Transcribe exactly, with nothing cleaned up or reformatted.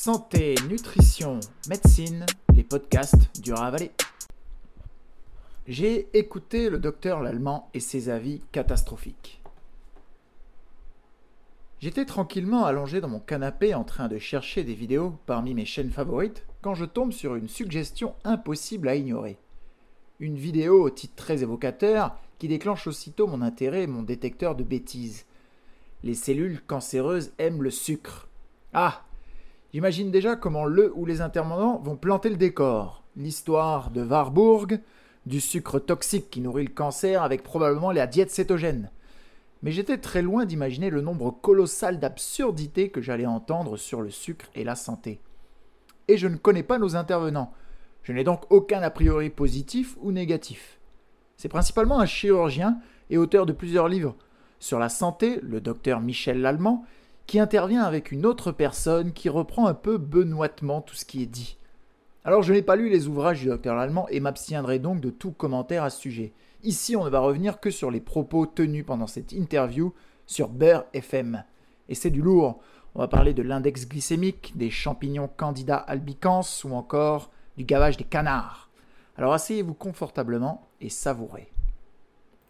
Santé, nutrition, médecine, les podcasts du Ravalet. J'ai écouté le docteur Lallemand et ses avis catastrophiques. J'étais tranquillement allongé dans mon canapé en train de chercher des vidéos parmi mes chaînes favorites quand je tombe sur une suggestion impossible à ignorer. Une vidéo au titre très évocateur qui déclenche aussitôt mon intérêt et mon détecteur de bêtises. Les cellules cancéreuses aiment le sucre. Ah, j'imagine déjà comment le ou les intervenants vont planter le décor. L'histoire de Warburg, du sucre toxique qui nourrit le cancer avec probablement la diète cétogène. Mais j'étais très loin d'imaginer le nombre colossal d'absurdités que j'allais entendre sur le sucre et la santé. Et je ne connais pas nos intervenants. Je n'ai donc aucun a priori positif ou négatif. C'est principalement un chirurgien et auteur de plusieurs livres sur la santé, le docteur Michel Lallemand, qui intervient avec une autre personne qui reprend un peu benoîtement tout ce qui est dit. Alors je n'ai pas lu les ouvrages du docteur Lallemand et m'abstiendrai donc de tout commentaire à ce sujet. Ici, on ne va revenir que sur les propos tenus pendant cette interview sur Beurre F M. Et c'est du lourd. On va parler de l'index glycémique, des champignons Candida albicans ou encore du gavage des canards. Alors asseyez-vous confortablement et savourez.